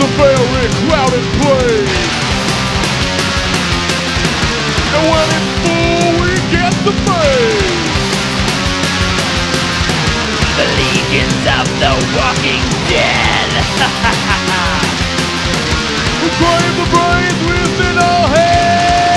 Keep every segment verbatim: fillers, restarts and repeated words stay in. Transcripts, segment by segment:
a very crowded place, and when it's full we get the face. The legions of the walking dead. We crave the brains within our heads.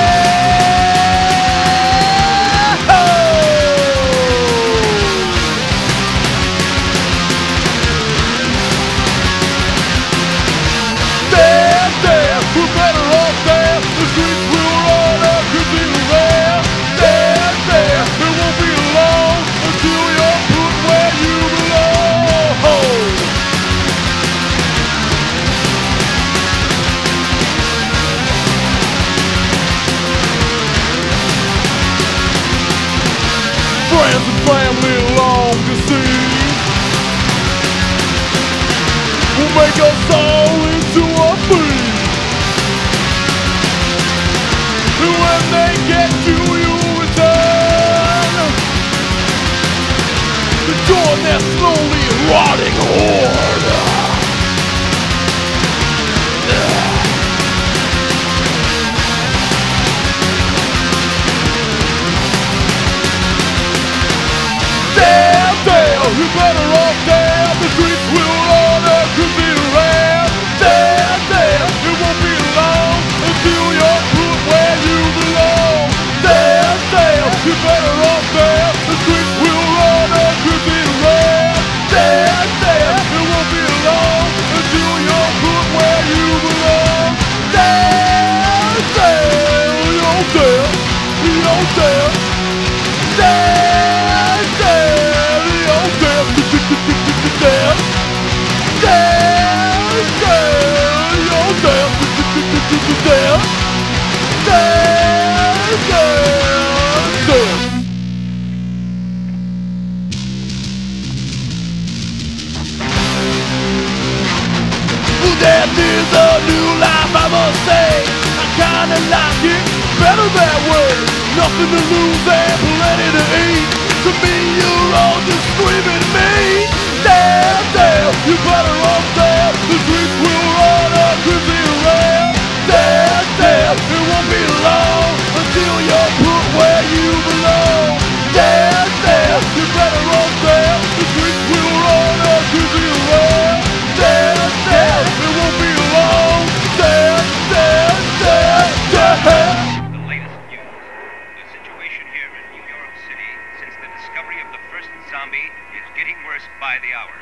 Dead, dead, we're better off dead. The streets will run up cause it's there. Dead, dead, it won't be long until you're put where you belong. Friends and family long to see will make us all into a feast. And when they get to you return to join their slowly rotting horde. Damn, damn, you better off damn. The streets will run up cause it's rare. Damn, damn, it won't be long until you're put where you belong. Damn, damn, you better off damn. The streets will run up cause it's rare. Damn, damn, it won't be long until you're put where you belong. Damn, damn, you're damn, you're damn. Damn. Death is a new life, I must say. I kinda like it better that way. Nothing to lose and plenty to eat. To me, you're all just screaming me. Damn, damn, you better off there. The streets will run up cause it's rare. Damn, damn, it won't be long until you're put where you belong. Damn, damn, you better off there. The streets will run up cause it's rare. Damn, damn, it won't be long. Damn, damn, damn, damn. The latest news. The situation here in New York City since the discovery of the first zombie is getting worse by the hour.